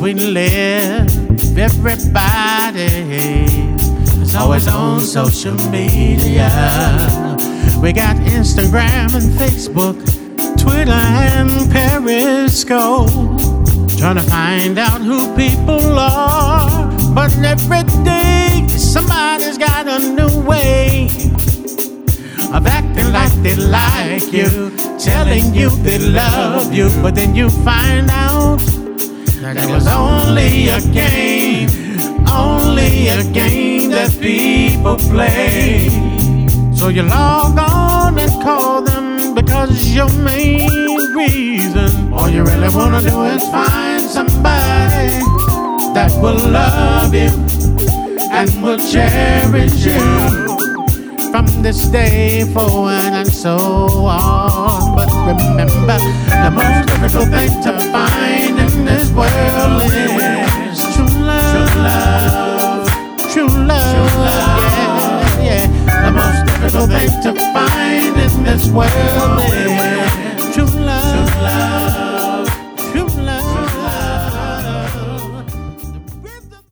we live, everybody's always on social media. We got Instagram and Facebook, Twitter and Periscope, trying to find out who people are. But every day somebody's got a new way of acting like they like you, telling you they love you, but then you find out that it was only a game that people play. So you log on and call them because your main reason, all you really wanna do is find somebody that will love you and will cherish you from this day forward and so on. But remember, the most difficult thing to find in this world is true love. True love. Yeah. The most difficult thing to find in this world is